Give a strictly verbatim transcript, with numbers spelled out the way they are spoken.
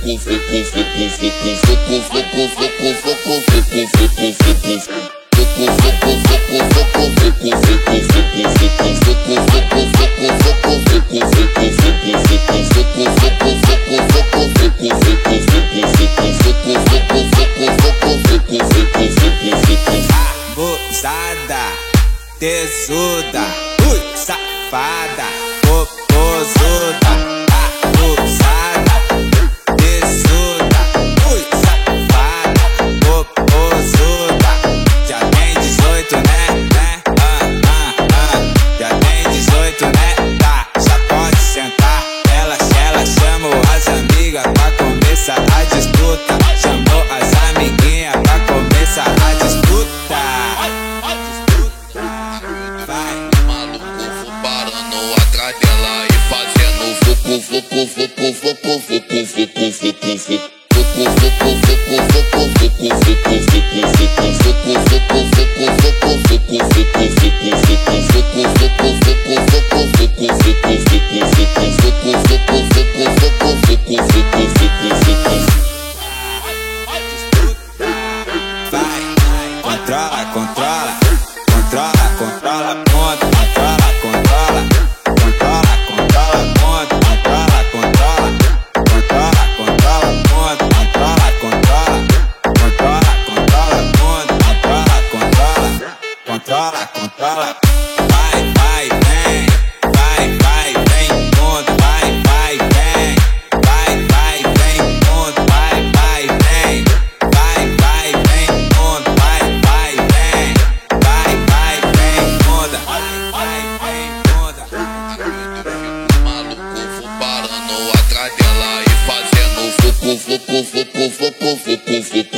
Abusada, tesuda, ui, safada, popozuda. Abusada, tesuda, ui, safada, popozuda. Já tem dezoito, né? né? Ah, ah, ah. Já tem dezoito, né? Tá, já pode sentar. Ela, ela chamou as amigas pra começar a disputa. Chamou as amiguinhas pra começar a disputa. Dela e fazendo vucu, vucu, vucu, vucu, vucu, vucu, vucu, Controla, controla, controla, controla, ponto, controla, controla, controla, controla, ponto, controla, controla, controla, controla, ponto, controla, controla, controla, controla, ponto, controla, controla, controla, controla, vai, vai, vem, vai, vai, vem, ponto, vai, vai, vem, vai, vai, vem, ponto, vai, vai, vem, vai, vai, vem, ponto, vai, vai, vem, vai, vai, vem, ponta, vai, vai, vem, ponta. maluco, vou parando atrás dela e fazendo vucu, vucu, vucu, vucu, vucu, vucu.